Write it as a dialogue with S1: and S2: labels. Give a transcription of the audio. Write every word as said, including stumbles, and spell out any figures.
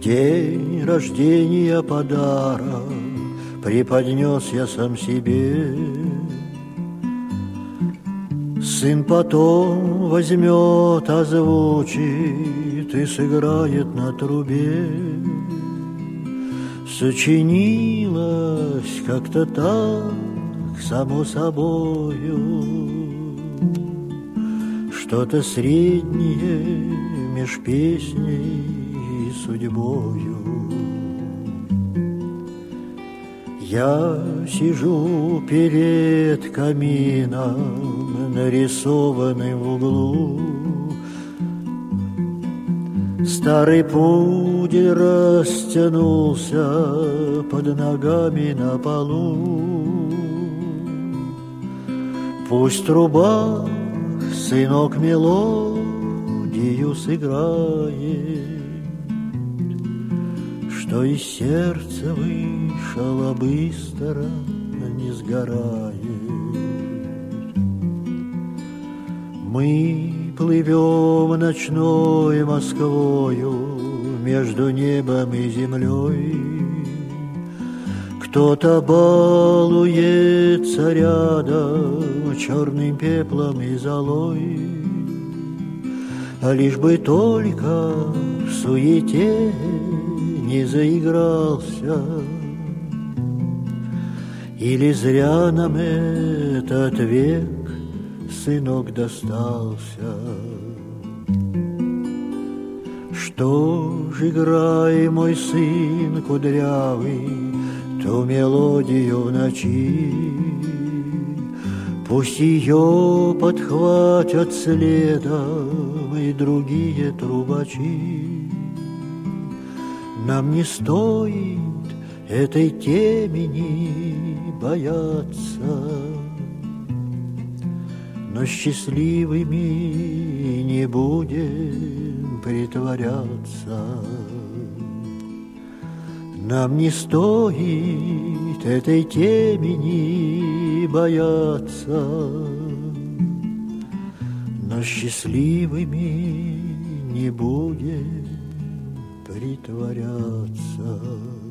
S1: день рождения подарок преподнес я сам себе. Сын потом возьмет, озвучит и сыграет на трубе. Сочинилось как-то так, само собою, что-то среднее меж песней и судьбою. Я сижу перед камином, нарисованным в углу. Старый пудель растянулся под ногами на полу. Пусть труба, сынок, мелодию сыграет, что из сердца вышла быстро, не сгорает. Мы плывем ночной Москвою между небом и землей. Кто-то балуется рядом черным пеплом и золой, а лишь бы только в суете не заигрался. Или зря нам этот век, сынок, достался. Что ж, играй, мой сын кудрявый, ту мелодию в ночи. Пусть ее подхватят следом и другие трубачи. Нам не стоит этой темени бояться, но счастливыми не будем притворяться. Нам не стоит этой темени бояться, но счастливыми не будем притворяться.